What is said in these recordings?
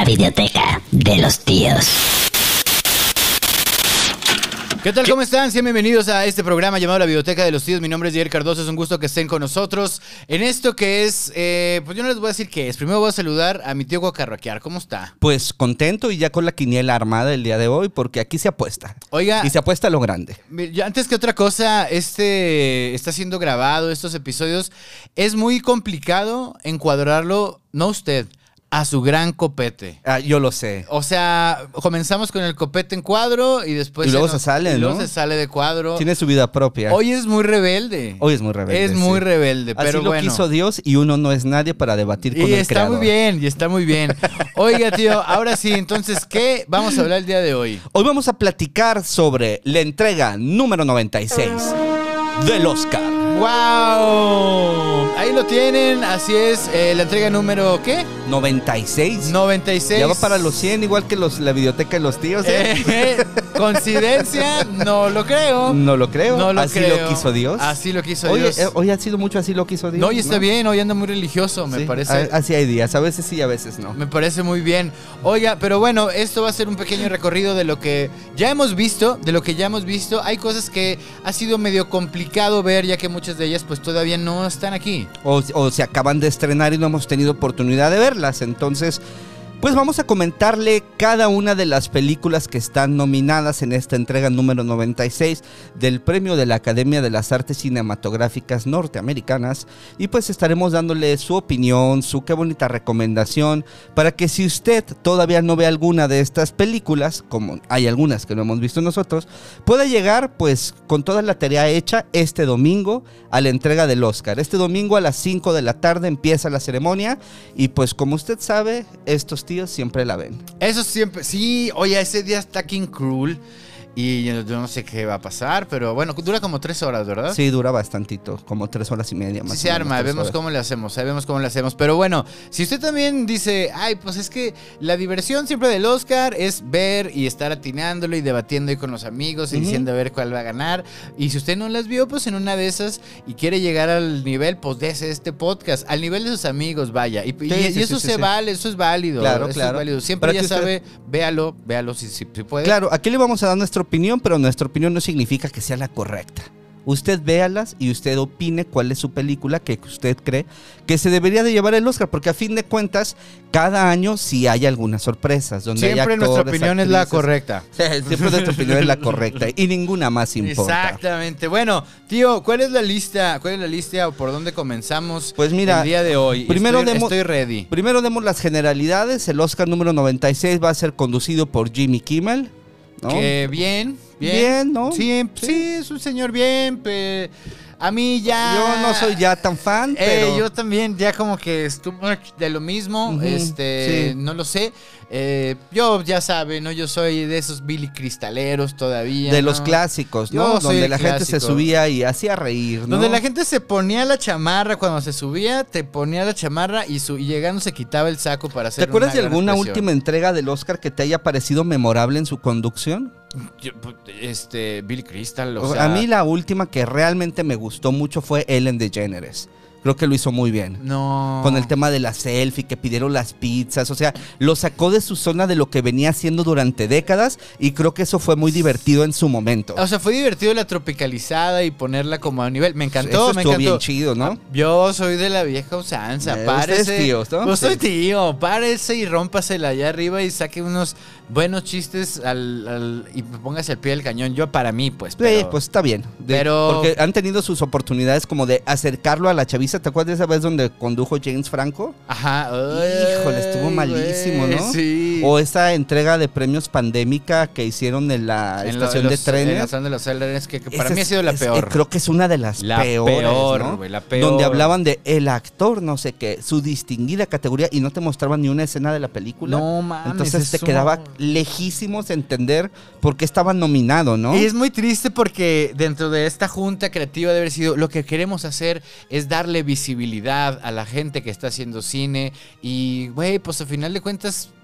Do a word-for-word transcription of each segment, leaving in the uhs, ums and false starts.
La Videoteca de los Tíos. ¿Qué tal? ¿Cómo están? Sean bienvenidos a este programa llamado La Videoteca de los Tíos. Mi nombre es Jair Cardoso, es un gusto que estén con nosotros en esto que es, eh, pues yo no les voy a decir qué es. Primero voy a saludar a mi tío Guacarraquear. ¿Cómo está? Pues contento y ya con la quiniela armada el día de hoy, porque aquí se apuesta. Oiga, y se apuesta a lo grande. Yo, antes que otra cosa, este está siendo grabado, estos episodios. Es muy complicado encuadrarlo, no usted, a su gran copete. Ah, yo lo sé. O sea, comenzamos con el copete en cuadro y después... Y luego se, nos, se sale, y luego ¿no? se sale de cuadro. Tiene su vida propia. Hoy es muy rebelde. Hoy es muy rebelde. Es muy sí. rebelde, pero Así lo bueno. quiso Dios y uno no es nadie para debatir con Y el está creador. muy bien, y está muy bien. Oiga, tío, ahora sí, entonces, ¿qué vamos a hablar el día de hoy? Hoy vamos a platicar sobre la entrega número noventa y seis del Oscar. ¡Wow! Ahí lo tienen, así es, eh, la entrega número, ¿qué? noventa y seis. noventa y seis. Ya va para los cien, igual que los, la Videoteca de los Tíos. ¿eh? Eh, ¿Coincidencia? No lo creo. No lo creo. No lo así creo. lo quiso Dios. Así lo quiso Oye, Dios. eh, hoy ha sido mucho así lo quiso Dios. No, y está bien, hoy anda muy religioso, me Sí, parece. a- Así hay días, a veces sí, a veces no. Me parece muy bien. Oiga, pero bueno, esto va a ser un pequeño recorrido de lo que ya hemos visto, de lo que ya hemos visto. Hay cosas que ha sido medio complicado ver, ya que muchas de ellas pues todavía no están aquí. O, o se acaban de estrenar y no hemos tenido oportunidad de verlas. Entonces, pues vamos a comentarle cada una de las películas que están nominadas en esta entrega número noventa y seis del Premio de la Academia de las Artes Cinematográficas Norteamericanas. Y pues estaremos dándole su opinión, su qué bonita recomendación, para que si usted todavía no ve alguna de estas películas, como hay algunas que no hemos visto nosotros, pueda llegar pues con toda la tarea hecha este domingo a la entrega del Oscar. Este domingo a las cinco de la tarde empieza la ceremonia y pues como usted sabe, estos tíos siempre la ven. Eso siempre, sí, oye, ese día está King Cruel y yo no sé qué va a pasar, pero bueno, dura como tres horas, ¿verdad? Sí, dura bastantito, como tres horas y media más. Sí o se menos, arma, tres vemos horas. cómo le hacemos, ahí vemos cómo le hacemos. Pero bueno, si usted también dice, ay, pues es que la diversión siempre del Oscar es ver y estar atinándolo y debatiendo ahí con los amigos y Ujú. diciendo a ver cuál va a ganar. Y si usted no las vio, pues en una de esas y quiere llegar al nivel, pues de ese- este podcast, al nivel de sus amigos, vaya. Y, y- Sí, y sí, eso sí, se sí. vale, eso es válido. Claro, eso claro. es válido. Siempre Para ya que usted- sabe, véalo, véalo si, si, si puede. Claro, aquí le vamos a dar nuestra opinión, pero nuestra opinión no significa que sea la correcta. Usted véalas y usted opine cuál es su película que usted cree que se debería de llevar el Oscar, porque a fin de cuentas, cada año sí hay algunas sorpresas. Donde hay Siempre nuestra actores, opinión es la actrices. correcta. Siempre nuestra opinión es la correcta y ninguna más importa. Exactamente. Bueno, tío, ¿cuál es la lista? ¿Cuál es la lista o por dónde comenzamos? Pues mira, el día de hoy. primero estoy, demo- estoy ready. Primero demos las generalidades. El Oscar número noventa y seis va a ser conducido por Jimmy Kimmel, ¿no? Que bien, bien. Bien, ¿no? Sí, sí, Sí. es un señor bien, pero a mí ya... Yo no soy ya tan fan, Eh, pero... yo también, ya como que es too much de lo mismo, Ujú, este, sí. no lo sé. Eh, yo, ya sabe, ¿no? Yo soy de esos Billy Cristaleros todavía. de ¿no? los clásicos, Yo ¿no? soy Donde el la gente se clásico. subía y hacía reír, ¿no? Donde la gente se ponía la chamarra cuando se subía, te ponía la chamarra y, su, y llegando se quitaba el saco para hacer ¿Te acuerdas una de gran alguna expresión. última entrega del Oscar que te haya parecido memorable en su conducción? Yo, pues, este, Billy Crystal, o O- sea... a mí la última que realmente me gustó mucho fue Ellen DeGeneres. Creo que lo hizo muy bien. No... Con el tema de la selfie, que pidieron las pizzas, o sea, lo sacó de su zona de lo que venía haciendo durante décadas y creo que eso fue muy divertido en su momento. O sea, fue divertido la tropicalizada y ponerla como a nivel. Me encantó, Eso me estuvo encantó. bien chido, ¿no? Yo soy de la vieja usanza, Eh, párese. usted es tío, ¿no? Pues soy Sí. tío, párese y rómpasela allá arriba y saque unos buenos chistes al, al- y póngase al pie del cañón. Yo para mí, pues. Sí, Pero, pues está bien. De- pero- Porque han tenido sus oportunidades como de acercarlo a la chaviza. ¿Te acuerdas de esa vez donde condujo James Franco? Ajá. Híjole, estuvo Ay, malísimo, güey, ¿no? Sí. O esa entrega de premios pandémica que hicieron en la En lo- estación en de los- En la trenes. estación de los trenes, que, que para Esa mí ha es- sido la es- peor. eh, creo que es una de las La peores, peor, ¿no? güey, la peor. Donde hablaban de el actor, no sé qué, su distinguida categoría y no te mostraban ni una escena de la película. No mames. Entonces te eso- quedaba lejísimos entender por qué estaba nominado, ¿no? Y es muy triste porque dentro de esta junta creativa debe haber sido lo que queremos hacer es darle visibilidad a la gente que está haciendo cine y, güey, pues al final de cuentas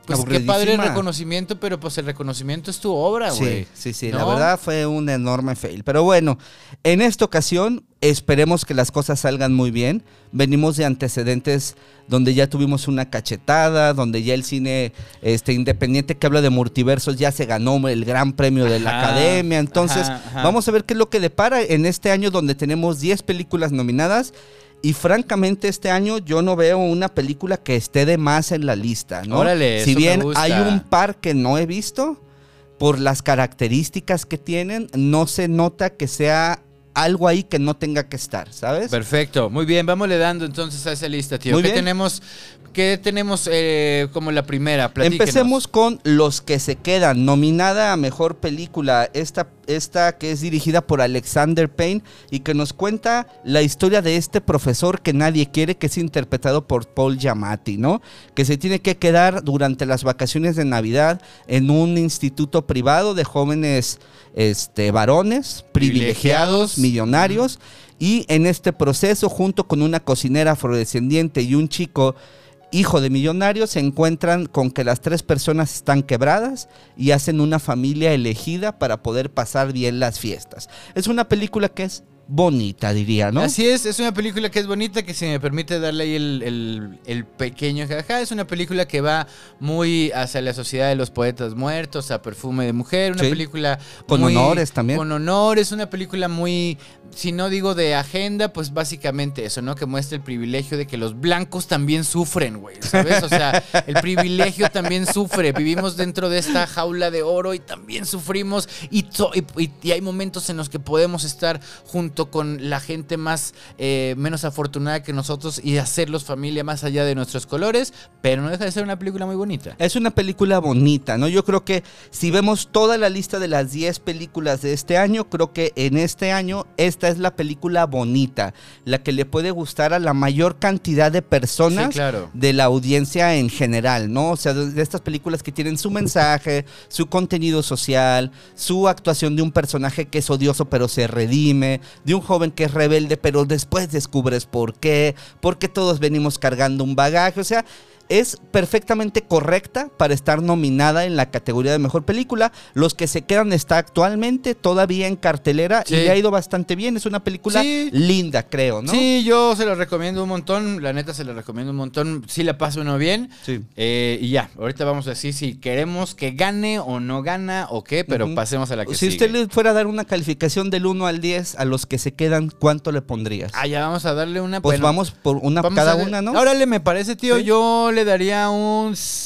pues qué padre el reconocimiento, pero pues el reconocimiento es tu obra, güey. Sí, sí, sí, ¿no? La verdad fue un enorme fail. Pero bueno, en esta ocasión esperemos que las cosas salgan muy bien. Venimos de antecedentes donde ya tuvimos una cachetada, donde ya el cine este, independiente que habla de multiversos ya se ganó el gran premio de la Ajá, academia. Entonces, ajá, ajá. vamos a ver qué es lo que depara en este año donde tenemos diez películas nominadas. Y francamente este año yo no veo una película que esté de más en la lista, ¿no? Órale, si eso bien me gusta. hay un par que no he visto, por las características que tienen, no se nota que sea algo ahí que no tenga que estar, ¿sabes? Perfecto, muy bien, vámonos dando entonces a esa lista, tío. Muy ¿Qué bien. tenemos, qué tenemos eh, como la primera? Platíquenos. Empecemos con Los que se quedan, nominada a Mejor Película, esta, esta que es dirigida por Alexander Payne y que nos cuenta la historia de este profesor que nadie quiere, que es interpretado por Paul Giamatti, ¿no? Que se tiene que quedar durante las vacaciones de Navidad en un instituto privado de jóvenes este, varones, privilegiados, Privilegiados. millonarios, y en este proceso, junto con una cocinera afrodescendiente y un chico hijo de millonarios, se encuentran con que las tres personas están quebradas y hacen una familia elegida para poder pasar bien las fiestas. Es una película que es bonita, diría, ¿no? Así es, es una película que es bonita, que si me permite darle ahí el, el, el pequeño jaja, es una película que va muy hacia la sociedad de los poetas muertos, a Perfume de Mujer, una Sí. película Con muy- honores también. Con honores, una película muy, si no digo de agenda, pues básicamente eso, ¿no? Que muestra el privilegio de que los blancos también sufren, güey, ¿sabes? O sea, el privilegio también sufre, vivimos dentro de esta jaula de oro y también sufrimos y, to- y, y- y hay momentos en los que podemos estar junto con la gente más eh, menos afortunada que nosotros y hacerlos familia más allá de nuestros colores, pero no deja de ser una película muy bonita. Es una película bonita, ¿no? Yo creo que si vemos toda la lista de las diez películas de este año, creo que en este año esta es la película bonita, la que le puede gustar a la mayor cantidad de personas Sí, claro. de la audiencia en general, ¿no? O sea, de, de estas películas que tienen su mensaje, su contenido social, su actuación de un personaje que es odioso pero se redime, de un joven que es rebelde pero después descubres por qué, porque todos venimos cargando un bagaje, o sea, es perfectamente correcta para estar nominada en la categoría de Mejor Película. Los que se quedan está actualmente todavía en cartelera Sí. y le ha ido bastante bien. Es una película Sí. linda, creo, ¿no? Sí, yo se lo recomiendo un montón, la neta se lo recomiendo un montón, sí la pasa uno bien. Sí. Eh, y ya, ahorita vamos a decir si queremos que gane o no gana o qué, pero Ujú. pasemos a la que Si sigue. usted le fuera a dar una calificación del uno al diez a los que se quedan, ¿cuánto le pondrías? Ah, ya vamos a darle una. Pues bueno, vamos por una vamos cada a ver- una, ¿no? Órale, me parece, tío, ¿Sí? yo le daría un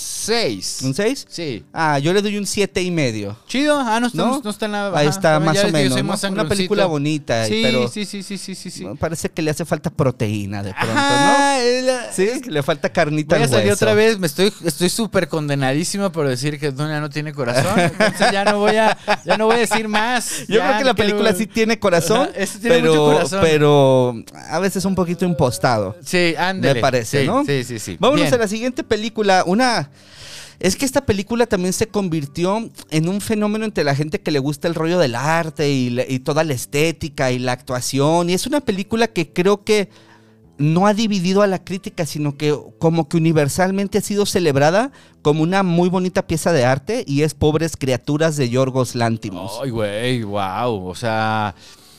seis. ¿Un seis? Sí. Ah, yo le doy un siete y medio. Chido, ah, no, está, ¿No? no está nada. Ahí ajá, está, bueno, más ya o ves que yo menos, soy ¿no? más Una sangroncito. película bonita, Sí, pero sí, sí, sí, sí, sí, sí. me parece que le hace falta proteína de pronto, Ajá, es la- ¿no? Sí, que le falta carnita Voy a al salir hueso. otra vez, me estoy estoy súper condenadísimo por decir que Dunia no tiene corazón, entonces ya no voy a ya no voy a decir más. Yo Ya, creo que la quiero- película sí tiene corazón, Ajá, este tiene pero, mucho corazón. pero a veces un poquito impostado. Sí, ándale. Me parece, Sí, ¿no? Sí, sí, sí. Vámonos Bien. a la siguiente película. Una. Es que esta película también se convirtió en un fenómeno entre la gente que le gusta el rollo del arte y, la- y toda la estética y la actuación. Y es una película que creo que no ha dividido a la crítica, sino que como que universalmente ha sido celebrada como una muy bonita pieza de arte, y es Pobres Criaturas de Yorgos Lanthimos. Ay, güey, wow. O sea,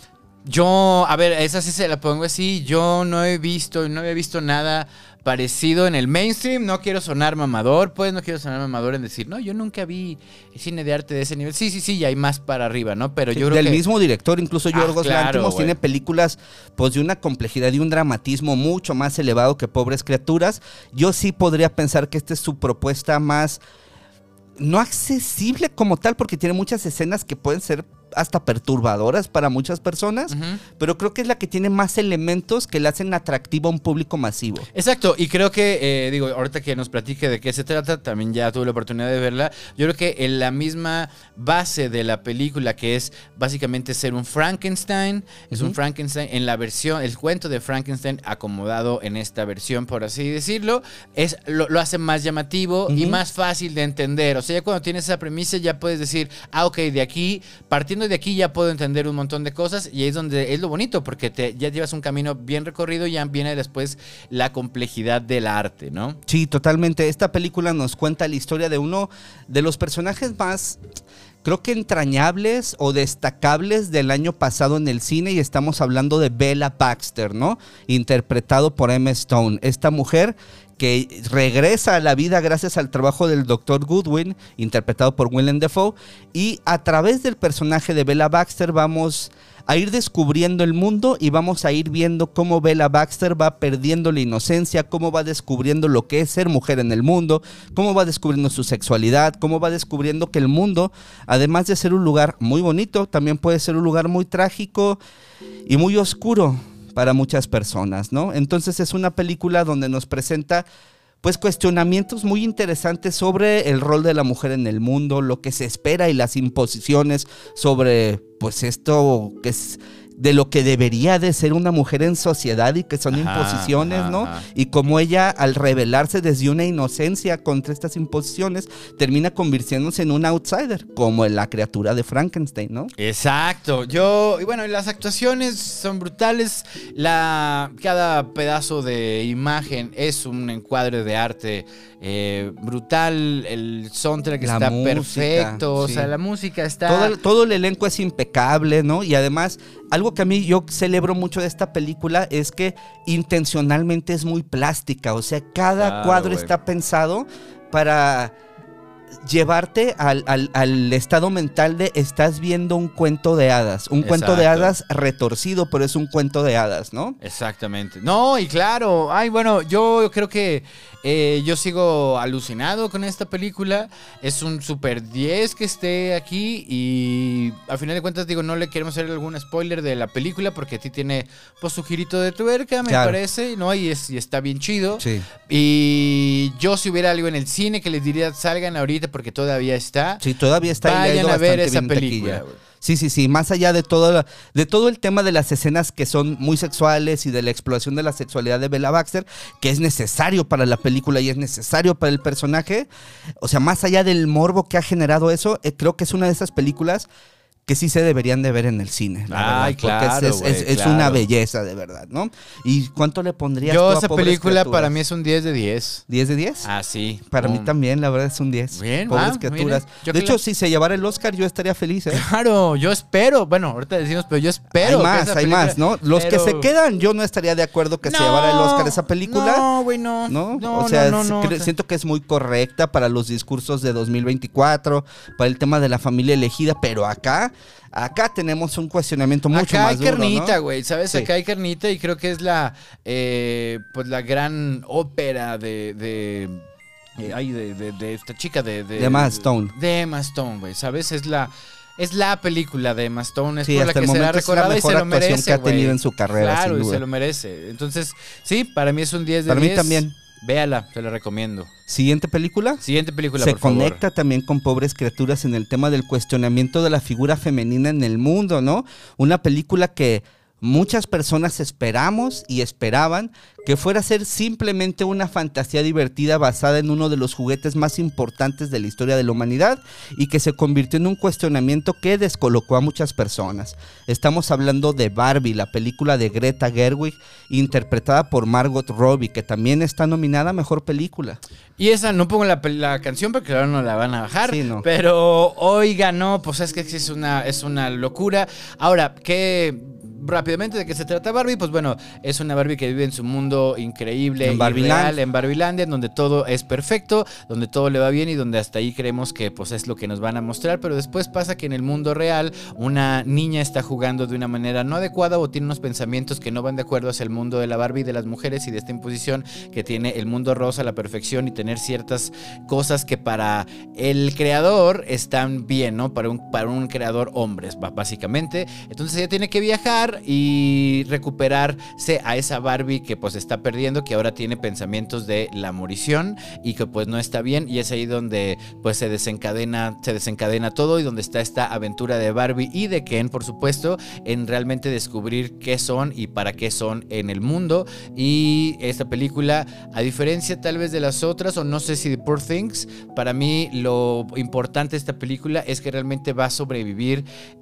yo, a ver, esa sí se la pongo así. Yo no he visto, no había visto nada parecido en el mainstream. No quiero sonar mamador, pues no quiero sonar mamador en decir, no, yo nunca vi cine de arte de ese nivel. Sí, sí, sí, y hay más para arriba, ¿no? Pero yo creo Del que mismo director, incluso Ah, Yorgos claro, Lanthimos güey. tiene películas pues de una complejidad y un dramatismo mucho más elevado que Pobres Criaturas. Yo sí podría pensar que esta es su propuesta más, no accesible como tal, porque tiene muchas escenas que pueden ser hasta perturbadoras para muchas personas, Ujú. pero creo que es la que tiene más elementos que le hacen atractivo a un público masivo. Exacto, y creo que, eh, digo, ahorita que nos platique de qué se trata, también ya tuve la oportunidad de verla. Yo creo que en la misma base de la película, que es básicamente ser un Frankenstein, es un Ujú. Frankenstein en la versión, el cuento de Frankenstein acomodado en esta versión, por así decirlo, es lo, lo hace más llamativo y Ujú. más fácil de entender. O sea, ya cuando tienes esa premisa ya puedes decir, ah, ok, de aquí, partiendo partiendo de aquí ya puedo entender un montón de cosas y ahí es donde es lo bonito, porque te, ya llevas un camino bien recorrido y ya viene después la complejidad del arte, ¿no? Sí, totalmente. Esta película nos cuenta la historia de uno de los personajes más, creo que entrañables o destacables del año pasado en el cine, y estamos hablando de Bella Baxter, ¿no? Interpretado por Emma Stone, esta mujer que regresa a la vida gracias al trabajo del doctor Goodwin, interpretado por Willem Dafoe, y a través del personaje de Bella Baxter vamos a ir descubriendo el mundo y vamos a ir viendo cómo Bella Baxter va perdiendo la inocencia, cómo va descubriendo lo que es ser mujer en el mundo, cómo va descubriendo su sexualidad, cómo va descubriendo que el mundo, además de ser un lugar muy bonito, también puede ser un lugar muy trágico y muy oscuro para muchas personas, ¿no? Entonces es una película donde nos presenta pues cuestionamientos muy interesantes sobre el rol de la mujer en el mundo, lo que se espera y las imposiciones sobre pues esto que es de lo que debería de ser una mujer en sociedad y que son ajá, imposiciones, ajá, ¿no? Ajá. Y como ella, al rebelarse desde una inocencia contra estas imposiciones, termina convirtiéndose en un outsider, como en la criatura de Frankenstein, ¿no? Exacto. Yo, y bueno, las actuaciones son brutales. La, cada pedazo de imagen es un encuadre de arte eh, brutal. El soundtrack la está música, perfecto. Sí. O sea, la música está... Todo el, todo el elenco es impecable, ¿no? Y además... Algo que a mí yo celebro mucho de esta película es que intencionalmente es muy plástica, o sea, cada claro, cuadro güey. está pensado para llevarte al, al, al estado mental de estás viendo un cuento de hadas, un Exacto. cuento de hadas retorcido, pero es un cuento de hadas, ¿no? Exactamente. No, y claro, ay, bueno, yo creo que eh, yo sigo alucinado con esta película, es un super diez que esté aquí y al final de cuentas digo, no le queremos hacer algún spoiler de la película porque a ti tiene pues su girito de tuerca, me claro. parece, ¿no? Y, es, y está bien chido. Sí. Y yo si hubiera algo en el cine que les diría, salgan ahorita porque todavía está. Sí, todavía está. Vayan a ver esa película. Sí, sí, sí, más allá de todo, de todo el tema de las escenas que son muy sexuales y de la exploración de la sexualidad de Bella Baxter, que es necesario para la película y es necesario para el personaje, o sea, más allá del morbo que ha generado eso, eh, creo que es una de esas películas que sí se deberían de ver en el cine. La Ay, verdad, claro, es, es, güey, es, es claro. una belleza, de verdad, ¿no? ¿Y cuánto le pondrías Yo tú a esa Pobres película Criaturas? para mí es un diez de diez. ¿diez de diez? Ah, sí. Para um. mí también, la verdad es un diez. Bien, Pobres ah, Criaturas. Yo de hecho, la... si se llevara el Oscar, yo estaría feliz, ¿eh? Claro, yo espero. Bueno, ahorita decimos, pero yo espero. Hay más, hay película... más, ¿no? Los pero... que se quedan, yo no estaría de acuerdo que no, se llevara el Oscar esa película. No, güey, no. ¿No? no. O sea, no, no, no, cre- o sea... siento que es muy correcta para los discursos de dos mil veinticuatro, para el tema de la familia elegida, pero acá... Acá tenemos un cuestionamiento mucho Acá más hay duro, carnita, ¿no? güey, ¿sabes? Sí. Acá hay carnita y creo que es la, eh, pues la gran ópera de, de, eh, ay, de, de, de esta chica de, de, de Emma Stone. De Emma Stone, güey, ¿sabes? Es la, es la película de Emma Stone, es sí, por la que será recordada y se lo merece, que ha tenido güey. en su carrera, claro, sin y duda. se lo merece. Entonces, sí, para mí es un diez de para diez. mí también. Véala, te la recomiendo. Siguiente película. Siguiente película, Se por favor. conecta también con Pobres Criaturas en el tema del cuestionamiento de la figura femenina en el mundo, ¿no? Una película que muchas personas esperamos y esperaban que fuera a ser simplemente una fantasía divertida basada en uno de los juguetes más importantes de la historia de la humanidad y que se convirtió en un cuestionamiento que descolocó a muchas personas. Estamos hablando de Barbie, la película de Greta Gerwig, interpretada por Margot Robbie, que también está nominada a Mejor Película. Y esa, no pongo la, la canción porque ahora no la van a bajar, sí, no. pero hoy ganó, pues es que es una, es una locura. Ahora, ¿qué...? Rápidamente, ¿de qué se trata Barbie? Pues bueno, es una Barbie que vive en su mundo increíble, en y real, en Barbielandia, en donde todo es perfecto, donde todo le va bien y donde hasta ahí creemos que pues es lo que nos van a mostrar, pero después pasa que en el mundo real una niña está jugando de una manera no adecuada o tiene unos pensamientos que no van de acuerdo hacia el mundo de la Barbie y de las mujeres y de esta imposición que tiene el mundo rosa, la perfección y tener ciertas cosas que para el creador están bien, ¿no? Para un, para un creador hombres, básicamente. Entonces ella tiene que viajar y recuperarse a esa Barbie que pues está perdiendo, que ahora tiene pensamientos de la morición y que pues no está bien, y es ahí donde pues se desencadena, se desencadena todo y donde está esta aventura de Barbie y de Ken, por supuesto, en realmente descubrir qué son y para qué son en el mundo. Y esta película, a diferencia tal vez de las otras, o no sé si de Poor Things, para mí lo importante de esta película es que realmente va a sobrevivir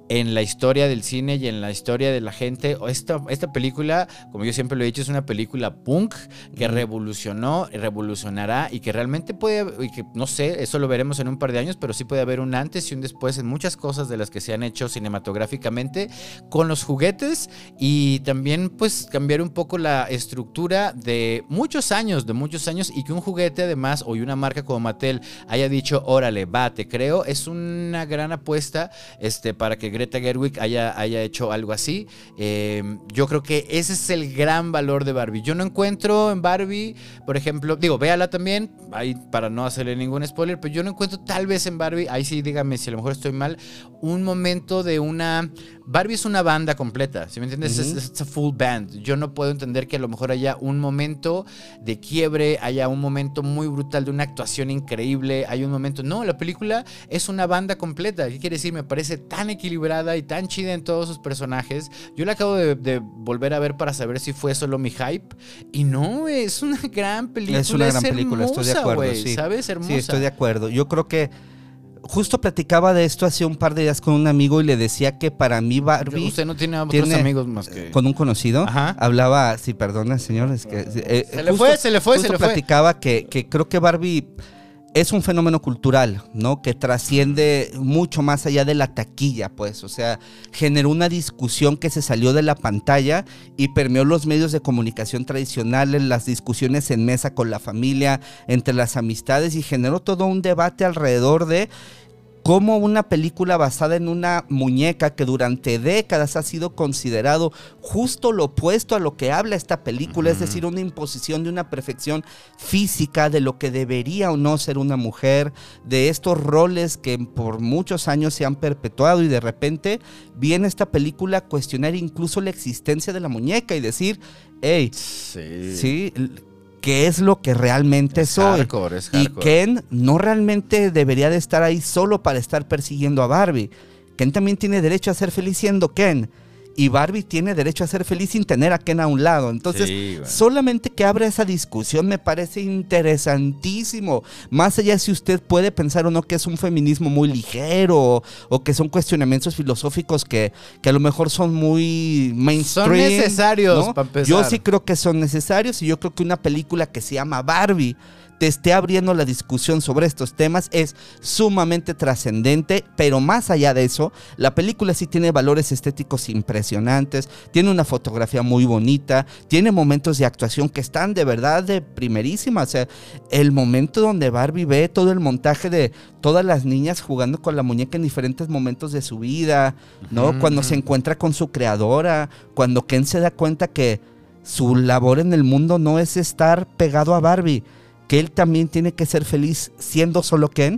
en la historia del cine y en la historia de la gente. Esta, esta película, como yo siempre lo he dicho, es una película punk que revolucionó, revolucionará y que realmente puede, y que no sé, eso lo veremos en un par de años, pero sí puede haber un antes y un después en muchas cosas de las que se han hecho cinematográficamente con los juguetes, y también pues cambiar un poco la estructura de muchos años, de muchos años, y que un juguete además, o una marca como Mattel haya dicho, órale, va, te creo, es una gran apuesta este, para que Greta Gerwig haya, haya hecho algo así. Eh, yo creo que ese es el gran valor de Barbie. Yo no encuentro en Barbie, por ejemplo, digo, véala también, ahí para no hacerle ningún spoiler, pero yo no encuentro tal vez en Barbie, ahí sí dígame si a lo mejor estoy mal, un momento de una... Barbie es una banda completa, ¿sí me entiendes? Uh-huh. Es, es a full band. Yo no puedo entender que a lo mejor haya un momento de quiebre, haya un momento muy brutal de una actuación increíble, hay un momento... No, la película es una banda completa. ¿Qué quiere decir? Me parece tan equilibrada y tan chida en todos sus personajes. Yo la acabo de, de volver a ver para saber si fue solo mi hype, y no, es una gran película. Es una gran es película, hermosa, estoy de acuerdo, wey, sí. ¿sabes? Hermosa. Sí, estoy de acuerdo. Yo creo que justo platicaba de esto hace un par de días con un amigo y le decía que para mí Barbie... Usted no tiene otros tiene, amigos más que... Con un conocido. Ajá. Hablaba, sí, perdona, señor, es que... Eh, se le fue, se le fue, se le fue. platicaba que, que creo que Barbie es un fenómeno cultural, ¿no? Que trasciende mucho más allá de la taquilla, pues. O sea, generó una discusión que se salió de la pantalla y permeó los medios de comunicación tradicionales, las discusiones en mesa con la familia, entre las amistades, y generó todo un debate alrededor de cómo una película basada en una muñeca que durante décadas ha sido considerado justo lo opuesto a lo que habla esta película, uh-huh. es decir, una imposición de una perfección física de lo que debería o no ser una mujer, de estos roles que por muchos años se han perpetuado, y de repente viene esta película a cuestionar incluso la existencia de la muñeca y decir, hey, sí, sí qué es lo que realmente es soy. Hardcore, es y hardcore. Ken no realmente debería de estar ahí solo para estar persiguiendo a Barbie. Ken también tiene derecho a ser feliz siendo Ken. Y Barbie tiene derecho a ser feliz sin tener a Ken a un lado. Entonces, sí, bueno. solamente que abra esa discusión me parece interesantísimo. Más allá si usted puede pensar o no que es un feminismo muy ligero, o, o que son cuestionamientos filosóficos que, que a lo mejor son muy mainstream. Son necesarios, ¿no? para empezar. Yo sí creo que son necesarios, y yo creo que una película que se llama Barbie te esté abriendo la discusión sobre estos temas es sumamente trascendente. Pero más allá de eso, la película sí tiene valores estéticos impresionantes, tiene una fotografía muy bonita, tiene momentos de actuación que están de verdad de primerísima. O sea, el momento donde Barbie ve todo el montaje de todas las niñas jugando con la muñeca en diferentes momentos de su vida, ¿no? Uh-huh. Cuando se encuentra con su creadora, cuando Ken se da cuenta que su labor en el mundo no es estar pegado a Barbie, que él también tiene que ser feliz siendo solo Ken.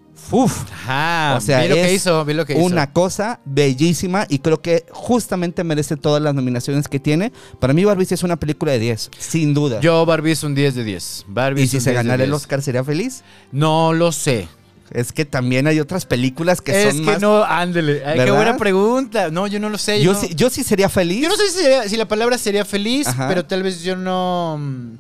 Uf, Ajá, o sea, vi lo es que hizo, vi lo que hizo. Una cosa bellísima, y creo que justamente merece todas las nominaciones que tiene. Para mí Barbie sí es una película de diez, sin duda. Yo Barbie es un diez de diez. Barbie ¿Y si se ganara el Oscar sería feliz? No lo sé. Es que también hay otras películas que es son que más... Es que no, ándele. Ay, qué buena pregunta. No, yo no lo sé. Yo, yo, sí, no... yo sí sería feliz. Yo no sé si, sería, si la palabra sería feliz, Ajá. pero tal vez yo no...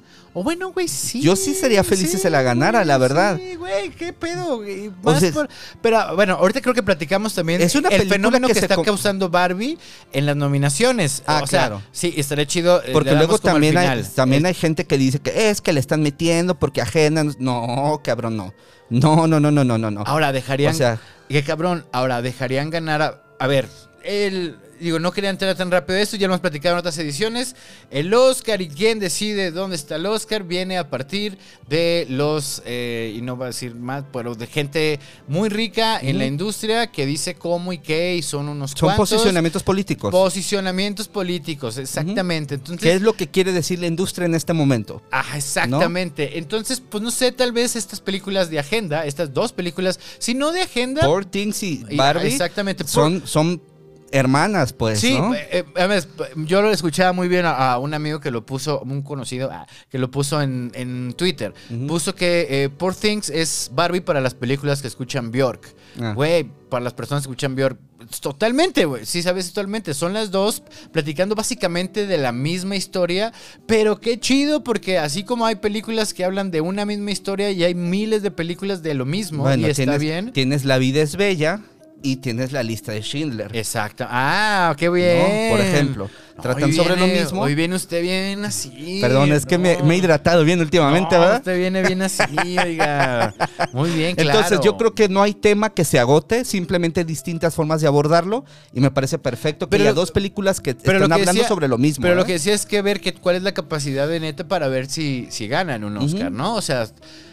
O bueno, güey, sí. Yo sí sería feliz sí, si se la ganara, güey, la verdad. Sí, güey, qué pedo, güey. Más o sea, por... Pero bueno, ahorita creo que platicamos también es una el fenómeno que, que está co- causando Barbie en las nominaciones. Ah, o sea, claro. Sí, estaría chido. Porque le luego también, hay, final. también el... hay gente que dice que es que le están metiendo porque agendan. No, cabrón, no. No, no, no, no, no, no. Ahora dejarían... O sea... Qué cabrón, ahora dejarían ganar a... A ver, el... Digo, no quería entrar tan rápido de esto, ya lo hemos platicado en otras ediciones. El Oscar y quién decide dónde está el Oscar viene a partir de los, eh, y no voy a decir más, pero de gente muy rica en mm. la industria que dice cómo y qué, y son unos son cuantos. Son posicionamientos políticos. Posicionamientos políticos, exactamente. Uh-huh. Entonces, ¿qué es lo que quiere decir la industria en este momento? Ah, exactamente. ¿No? Entonces, pues no sé, tal vez estas películas de agenda, estas dos películas, si no de agenda... Poor Things y Barbie exactamente. son... son hermanas, pues, sí, ¿no? eh, eh, yo lo escuchaba muy bien a, a un amigo que lo puso, un conocido, ah, que lo puso en, en Twitter. Uh-huh. Puso que eh, Poor Things es Barbie para las películas que escuchan Björk. Güey, ah. para las personas que escuchan Björk. Totalmente, güey. Sí, sabes, totalmente. Son las dos platicando básicamente de la misma historia, pero qué chido, porque así como hay películas que hablan de una misma historia y hay miles de películas de lo mismo, bueno, y está tienes, bien. Tienes La vida es bella. y tienes la lista de Schindler. Exacto. Ah, qué bien. ¿No? Por ejemplo, tratan Hoy sobre viene- lo mismo. Hoy viene usted bien así. Perdón, es que no. me, me he hidratado bien últimamente, No, ¿verdad? usted viene bien así, oiga. Muy bien, claro. Entonces yo creo que no hay tema que se agote, simplemente distintas formas de abordarlo y me parece perfecto que Pero haya lo- dos películas que pero lo están que hablando decía- sobre lo mismo. Pero lo ¿eh? que decía es que ver que, cuál es la capacidad de Neta para ver si, si ganan un Oscar, Ujú. ¿no? O sea,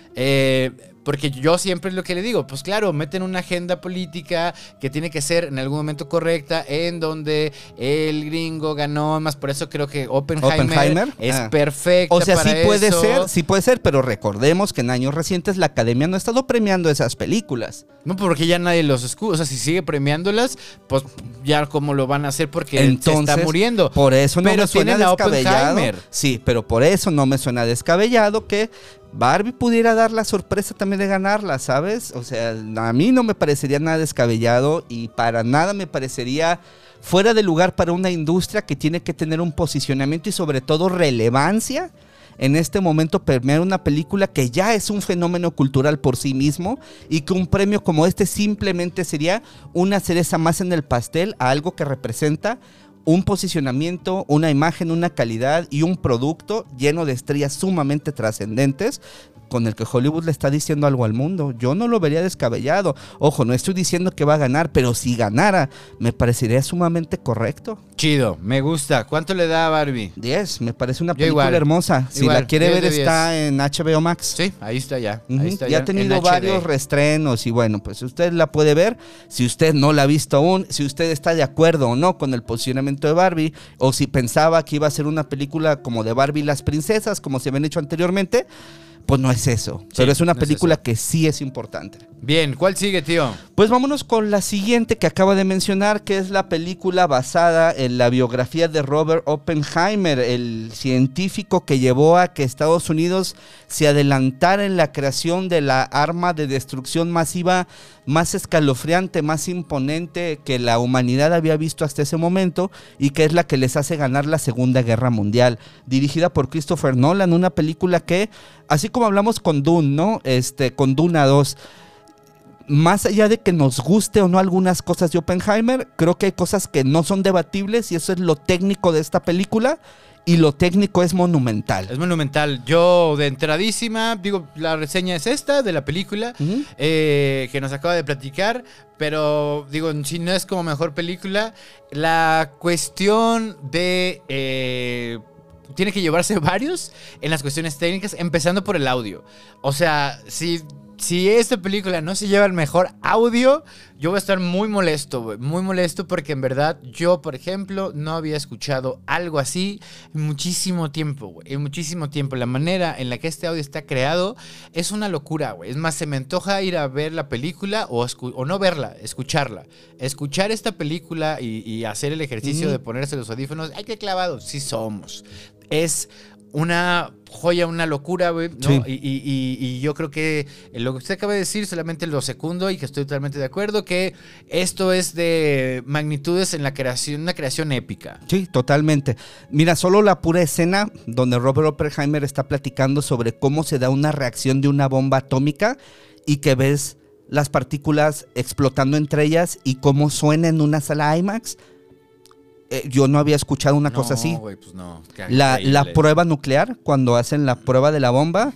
eh, porque yo siempre es lo que le digo, pues claro, meten una agenda política que tiene que ser en algún momento correcta, en donde el gringo ganó más, por eso creo que Oppenheimer, Oppenheimer, es ah. perfecta O sea, para sí puede eso. ser, sí puede ser, pero recordemos que en años recientes la academia no ha estado premiando esas películas. No, porque ya nadie los escucha. O sea, si sigue premiándolas, pues ya cómo lo van a hacer porque Entonces, se está muriendo. Por eso no Pero me suena tienen a descabellado. Oppenheimer. Sí, pero por eso no me suena descabellado que Barbie pudiera dar la sorpresa también de ganarla, ¿sabes? O sea, a mí no me parecería nada descabellado y para nada me parecería fuera de lugar para una industria que tiene que tener un posicionamiento y sobre todo relevancia. En este momento premiar una película que ya es un fenómeno cultural por sí mismo y que un premio como este simplemente sería una cereza más en el pastel a algo que representa un posicionamiento, una imagen, una calidad y un producto lleno de estrellas sumamente trascendentes con el que Hollywood le está diciendo algo al mundo. Yo no lo vería descabellado. Ojo, no estoy diciendo que va a ganar, pero si ganara, me parecería sumamente correcto. Chido, me gusta. ¿Cuánto le da a Barbie? diez, me parece una Yo película igual. hermosa. Si Igual, la quiere diez ver, de diez. está en H B O Max. Sí, ahí está ya. Ujú, Ahí está ya ha en tenido H D. varios reestrenos y bueno, pues usted la puede ver. Si usted no la ha visto aún, si usted está de acuerdo o no con el posicionamiento de Barbie, o si pensaba que iba a ser una película como de Barbie y las princesas, como se habían hecho anteriormente, pues no es eso. Sí, pero es una no es película eso. que sí es importante. Bien, ¿cuál sigue, tío? Pues vámonos con la siguiente que acaba de mencionar, que es la película basada en la biografía de Robert Oppenheimer, el científico que llevó a que Estados Unidos se adelantara en la creación de la arma de destrucción masiva más escalofriante, más imponente que la humanidad había visto hasta ese momento y que es la que les hace ganar la Segunda Guerra Mundial. Dirigida por Christopher Nolan, una película que, así como hablamos con Dune, ¿no? Este, con Duna dos, más allá de que nos guste o no algunas cosas de Oppenheimer, creo que hay cosas que no son debatibles y eso es lo técnico de esta película y lo técnico es monumental. Es monumental. Yo, de entradísima, digo, la reseña es esta de la película Ujú. eh, que nos acaba de platicar, pero digo, si no es como mejor película, la cuestión de... eh, tiene que llevarse varios en las cuestiones técnicas, empezando por el audio. O sea, si... Si esta película no se lleva el mejor audio, yo voy a estar muy molesto, güey. Muy molesto porque en verdad yo, por ejemplo, no había escuchado algo así en muchísimo tiempo, güey. En muchísimo tiempo. La manera en la que este audio está creado es una locura, güey. Es más, se me antoja ir a ver la película o, escu- o no verla, escucharla. Escuchar esta película y, y hacer el ejercicio Mm. de ponerse los audífonos. ¡Ay, qué clavados! Sí somos. Es... una joya, una locura, güey, ¿no? Sí. Y, y- y- y yo creo que lo que usted acaba de decir solamente lo secundo y que estoy totalmente de acuerdo, que esto es de magnitudes en la creación, una creación épica. Sí, totalmente. Mira, solo la pura escena donde Robert Oppenheimer está platicando sobre cómo se da una reacción de una bomba atómica y que ves las partículas explotando entre ellas y cómo suena en una sala IMAX. Eh, yo no había escuchado una cosa así. No, güey, pues no. Qué La, increíble. la prueba nuclear, cuando hacen la prueba de la bomba,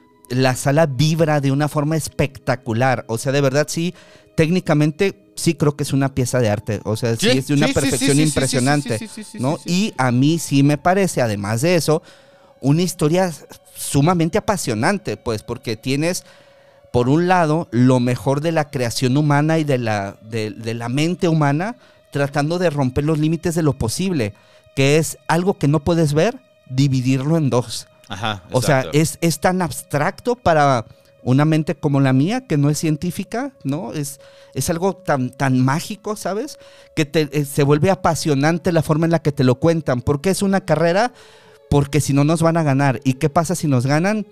la sala vibra de una forma espectacular. O sea, de verdad, sí, técnicamente, sí creo que es una pieza de arte. O sea, sí, Sí, es de una sí, sí, perfección sí, sí, sí, impresionante. sí, sí, sí, sí, ¿no? sí, sí. Y a mí sí me parece, además de eso, una historia sumamente apasionante, pues, porque tienes, por un lado, lo mejor de la creación humana y de la, de, de la mente humana, tratando de romper los límites de lo posible, que es algo que no puedes ver, dividirlo en dos. Ajá, O sea, exacto. es, es tan abstracto para una mente como la mía, que no es científica, ¿no? Es, es algo tan, tan mágico, ¿sabes? Que te, eh, se vuelve apasionante la forma en la que te lo cuentan. ¿Por qué es una carrera? Porque si no nos van a ganar. ¿Y qué pasa si nos ganan?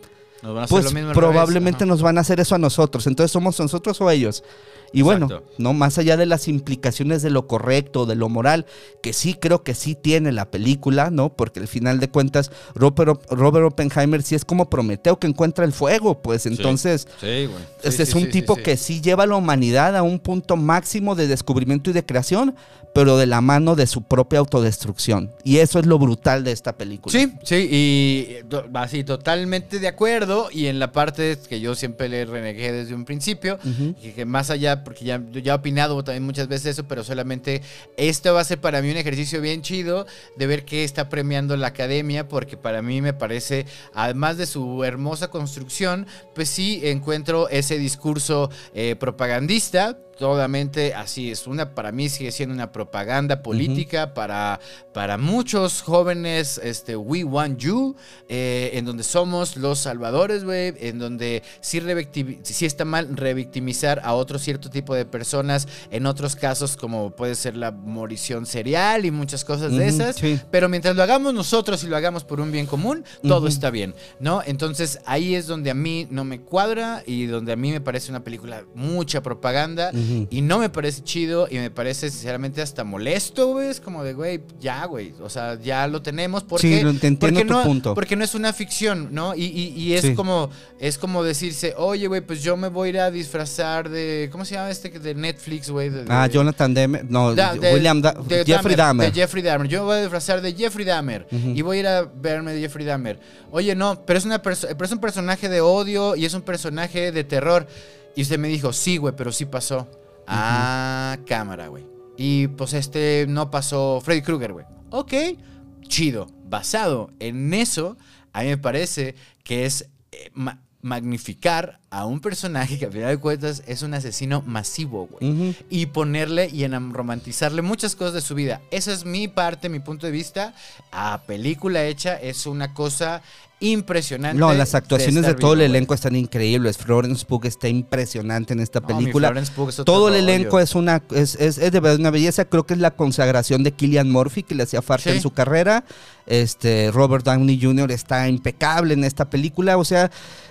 Nos van a hacer pues lo mismo al probablemente revés. nos van a hacer eso a nosotros. Entonces somos nosotros o ellos. Y bueno, Exacto. no más allá de las implicaciones de lo correcto, de lo moral, que sí creo que sí tiene la película, ¿no? Porque al final de cuentas Robert, Robert Oppenheimer sí es como Prometeo que encuentra el fuego, pues entonces Sí, sí, güey. Sí, este sí, es un sí, tipo sí, sí. que sí lleva a la humanidad a un punto máximo de descubrimiento y de creación, pero de la mano de su propia autodestrucción. Y eso es lo brutal de esta película. Sí, sí, y to- así totalmente de acuerdo. Y en la parte que yo siempre le renegué desde un principio, Ujú. y que más allá, porque ya, yo ya he opinado también muchas veces eso, pero solamente esto va a ser para mí un ejercicio bien chido de ver qué está premiando la academia, porque para mí me parece, además de su hermosa construcción, pues sí encuentro ese discurso eh, propagandista. Totalmente así es, una para mí sigue siendo una propaganda política uh-huh. para, para muchos jóvenes, este, we want you, eh, en donde somos los salvadores, güey, en donde sí, revictim- sí está mal revictimizar a otro cierto tipo de personas, en otros casos como puede ser la morición serial y muchas cosas uh-huh, de esas, sí. Pero mientras lo hagamos nosotros y lo hagamos por un bien común, todo uh-huh. está bien, ¿no? Entonces ahí es donde a mí no me cuadra y donde a mí me parece una película mucha propaganda, uh-huh. Y no me parece chido y me parece sinceramente hasta molesto, güey. Es como de, güey, ya, güey. O sea, ya lo tenemos porque, sí, lo entiendo porque, tu no, punto. porque no es una ficción, ¿no? Y, y, y es, sí. como, es como decirse, oye, güey, pues yo me voy a ir a disfrazar de... ¿Cómo se llama este de Netflix, güey? De, de, ah, Jonathan Dahmer. No, da, de, William da, de Jeffrey Dahmer. De Jeffrey Dahmer. Yo me voy a disfrazar de Jeffrey Dahmer uh-huh. y voy a ir a verme de Jeffrey Dahmer. Oye, no, pero es, una perso- pero es un personaje de odio y es un personaje de terror. Y usted me dijo, sí, güey, pero sí pasó. Ah, uh-huh. cámara, güey. Y pues este no pasó Freddy Krueger, güey. Ok, chido. Basado en eso, a mí me parece que es eh, ma- magnificar a un personaje que a final de cuentas es un asesino masivo, güey. Uh-huh. Y ponerle y en romantizarle muchas cosas de su vida. Esa es mi parte, mi punto de vista. A película hecha es una cosa impresionante. No, las actuaciones de, de todo vivo, el elenco güey. Están increíbles. Florence Pugh está impresionante en esta película. No, Pugh es todo rollo. el elenco es una es, es, es de verdad una belleza. Creo que es la consagración de Cillian Murphy que le hacía falta sí. en su carrera. Este Robert Downey junior está impecable en esta película. O sea,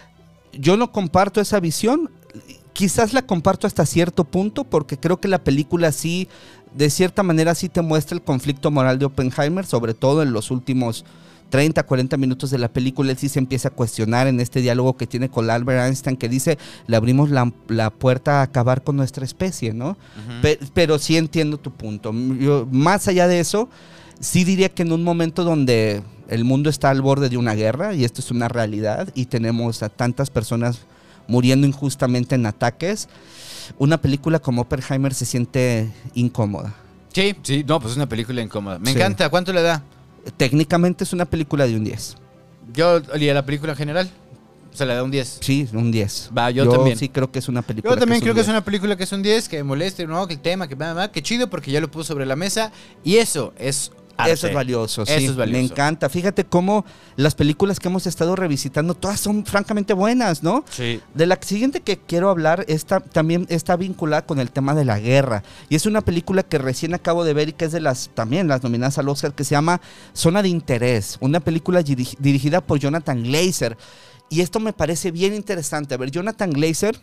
yo no comparto esa visión. Quizás la comparto hasta cierto punto porque creo que la película sí, de cierta manera sí te muestra el conflicto moral de Oppenheimer, sobre todo en los últimos treinta, cuarenta minutos de la película. Él sí se empieza a cuestionar en este diálogo que tiene con Albert Einstein, que dice, le abrimos la, la puerta a acabar con nuestra especie, ¿no? Uh-huh. Pe- pero sí entiendo tu punto. Yo, más allá de eso, sí diría que en un momento donde el mundo está al borde de una guerra, y esto es una realidad, y tenemos a tantas personas muriendo injustamente en ataques, una película como Oppenheimer se siente incómoda. Sí, sí, no, pues es una película incómoda. Me sí. encanta. ¿Cuánto le da? Técnicamente es una película de un diez. ¿Yo y a la película en general? Se le da un diez. Sí, un diez. Va, yo, yo también. sí creo que es una película. Yo también que creo es que es una película que es un diez, que me moleste, ¿no? Que el tema, que nada más, que chido porque ya lo puso sobre la mesa. Y eso es arte. Eso es valioso, sí. Eso es valioso. Me encanta. Fíjate cómo las películas que hemos estado revisitando, todas son francamente buenas, ¿no? Sí. De la siguiente que quiero hablar está, también está vinculada con el tema de la guerra. Y es una película que recién acabo de ver y que es de las también las nominadas al Oscar, que se llama Zona de Interés. Una película dirig- dirigida por Jonathan Glazer. Y esto me parece bien interesante. A ver, Jonathan Glazer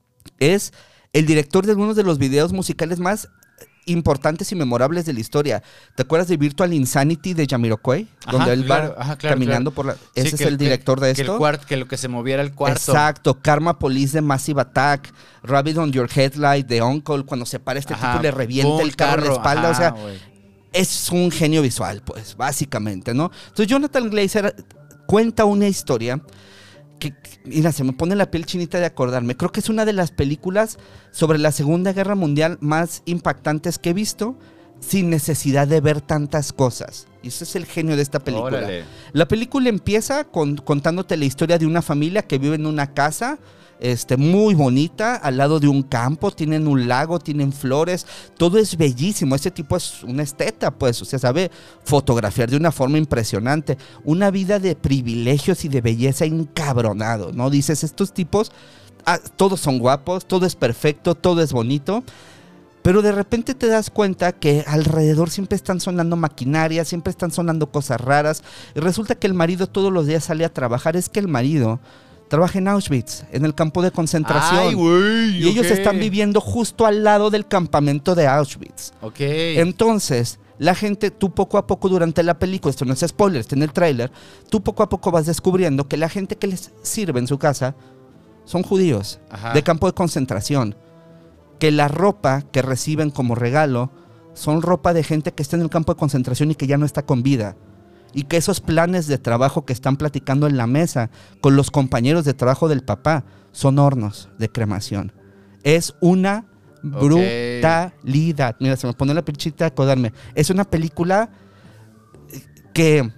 es el director de algunos de los videos musicales más importantes y memorables de la historia. ¿Te acuerdas de Virtual Insanity de Jamiroquai? Ajá, donde él claro, va ajá, claro, caminando claro. por la... Sí, ese es que, el director que, de que esto. El cuart, que lo que se moviera el cuarto. Exacto. Karma Police de Massive Attack. Rabbit on Your Headlight de Uncle. Cuando se para este ajá, tipo le revienta boom, el carro, carro en la espalda. Ajá, o sea, wey. Es un genio visual, pues, básicamente, ¿no? Entonces Jonathan Glazer cuenta una historia que, mira, se me pone la piel chinita de acordarme. Creo que es una de las películas sobre la Segunda Guerra Mundial más impactantes que he visto, sin necesidad de ver tantas cosas. Y ese es el genio de esta película. Órale. La película empieza con, contándote la historia de una familia que vive en una casa este, muy bonita, al lado de un campo, tienen un lago, tienen flores, todo es bellísimo. Este tipo es un esteta, pues, o sea, sabe fotografiar de una forma impresionante. Una vida de privilegios y de belleza encabronado, ¿no? Dices, estos tipos, ah, todos son guapos, todo es perfecto, todo es bonito. Pero de repente te das cuenta que alrededor siempre están sonando maquinaria, siempre están sonando cosas raras. Y resulta que el marido todos los días sale a trabajar. Es que el marido trabaja en Auschwitz, en el campo de concentración. Ay, güey, y ellos ok. están viviendo justo al lado del campamento de Auschwitz. Ok. Entonces, la gente, tú poco a poco durante la película, esto no es spoiler, está en el tráiler, tú poco a poco vas descubriendo que la gente que les sirve en su casa son judíos, Ajá. de campo de concentración. Que la ropa que reciben como regalo son ropa de gente que está en el campo de concentración y que ya no está con vida. Y que esos planes de trabajo que están platicando en la mesa con los compañeros de trabajo del papá son hornos de cremación. Es una brutalidad. Mira, se me pone la pinchita de acordarme. Es una película que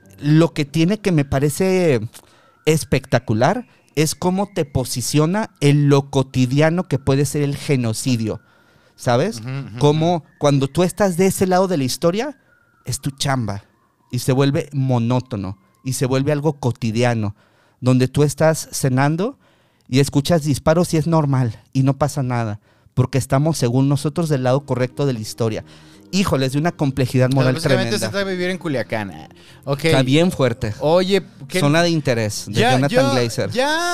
lo que tiene que me parece espectacular es cómo te posiciona en lo cotidiano que puede ser el genocidio. ¿Sabes? Ujú, ujú, Como cuando tú estás de ese lado de la historia, es tu chamba. Y se vuelve monótono. Y se vuelve algo cotidiano. Donde tú estás cenando y escuchas disparos y es normal. Y no pasa nada. Porque estamos, según nosotros, del lado correcto de la historia. Híjoles, de una complejidad moral Pero básicamente tremenda. se trata de vivir en Culiacán. Ok. Está bien fuerte. Oye, ¿qué? Zona de interés, de ya, Jonathan yo- Glazer.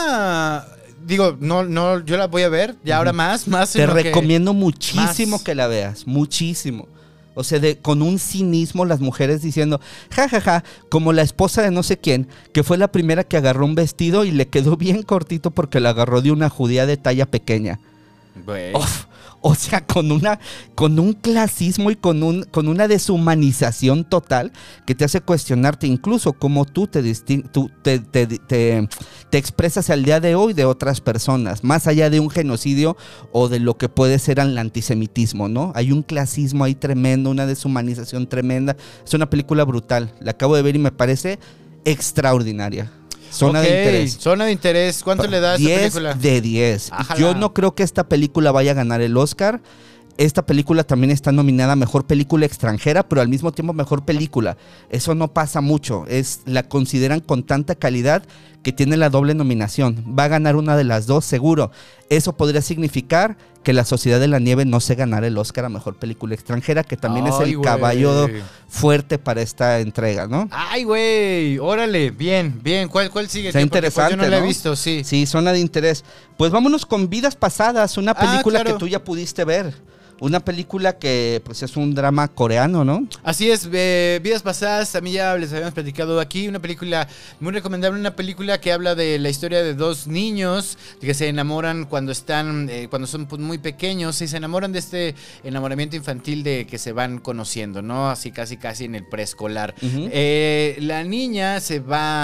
Ya. Digo, no, no, yo la voy a ver. Ya ahora más, más. Te en lo que- recomiendo muchísimo más. que la veas, muchísimo. O sea, de, con un cinismo las mujeres diciendo, ja, ja, ja, como la esposa de no sé quién, que fue la primera que agarró un vestido y le quedó bien cortito porque la agarró de una judía de talla pequeña. Güey. Uf, o sea, con una, con un clasismo y con, un, con una deshumanización total que te hace cuestionarte incluso cómo tú, te, distin- tú te, te, te, te expresas al día de hoy de otras personas, más allá de un genocidio o de lo que puede ser el antisemitismo, ¿no? Hay un clasismo ahí tremendo, una deshumanización tremenda. Es una película brutal, la acabo de ver y me parece extraordinaria. Zona Ok, de interés. Zona de interés. ¿Cuánto le da a esta diez película? de diez. Ájala. Yo no creo que esta película vaya a ganar el Oscar. Esta película también está nominada a Mejor Película Extranjera, pero al mismo tiempo Mejor Película. Eso no pasa mucho. Es, la consideran con tanta calidad que tiene la doble nominación. Va a ganar una de las dos, seguro. Eso podría significar que La Sociedad de la Nieve no se ganara el Oscar a Mejor Película Extranjera, que también es Ay, el güey. caballo fuerte para esta entrega, ¿no? Ay, güey. Órale. Bien, bien. ¿Cuál, cuál sigue? Está tío? Porque, pues, interesante, yo no la he ¿no? visto, sí. Sí, zona de interés. Pues vámonos con Vidas Pasadas, una Ah, película claro. que tú ya pudiste ver. Una película que pues es un drama coreano, ¿no? Así es, eh, Vidas Pasadas, a mí ya les habíamos platicado aquí, una película muy recomendable, una película que habla de la historia de dos niños que se enamoran cuando están, eh, cuando son pues, muy pequeños y se enamoran de este enamoramiento infantil de que se van conociendo, ¿no? Así casi casi en el preescolar. Ujú. Eh, la niña se